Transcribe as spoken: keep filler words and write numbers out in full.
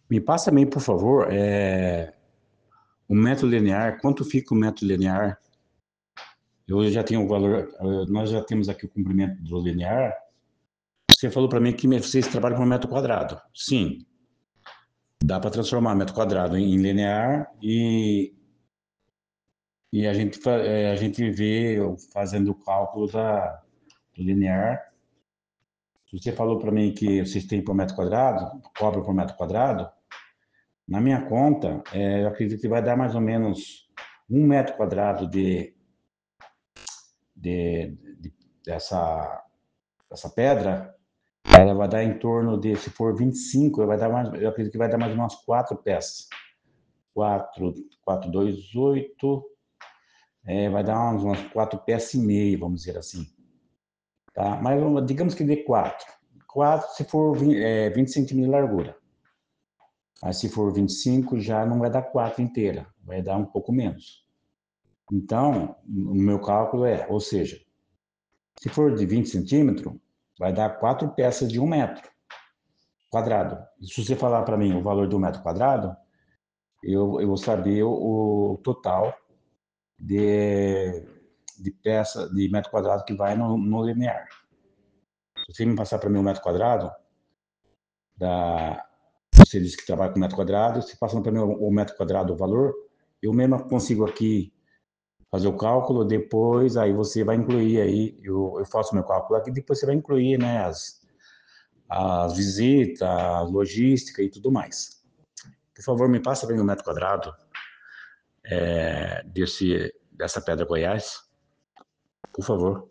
Me passa também, por favor, é, o metro linear, quanto fica o metro linear? Eu já tenho o valor, eh, nós já temos aqui o comprimento do linear. Você falou para mim que vocês trabalham com metro quadrado. Sim, dá para transformar metro quadrado em linear e, e a, gente, fa- eh, a gente vê fazendo o cálculo da, do linear. Se você falou para mim que vocês têm por metro quadrado, cobra por metro quadrado, na minha conta, eh, eu acredito que vai dar mais ou menos um metro quadrado de, de, de- dessa, dessa pedra. Ela vai dar em torno de, se for vinte e cinco, vai dar mais, eu acredito que vai dar mais umas quatro peças. Quatro, quatro, dois, oito, é, vai dar umas, umas quatro peças e meia, vamos dizer assim. Tá? Mas digamos que dê quatro. Quatro se for vinte, é, vinte centímetros de largura. Mas se for vinte e cinco, já não vai dar quatro inteira, vai dar um pouco menos. Então, o meu cálculo é, ou seja, se for de vinte centímetros, vai dar quatro peças de um metro quadrado. Se você falar para mim o valor de um metro quadrado, eu, eu vou saber o, o total de, de peça, de metro quadrado que vai no, no linear. Se você me passar para mim um metro quadrado, da, você disse que trabalha com metro quadrado, se passando para mim o, o metro quadrado, o valor, eu mesmo consigo aqui fazer o cálculo, depois aí você vai incluir aí, eu, eu faço meu cálculo aqui, depois você vai incluir, né, as, as visitas, a logística e tudo mais. Por favor, me passa para mim um metro quadrado é, desse, dessa pedra Goiás, por favor.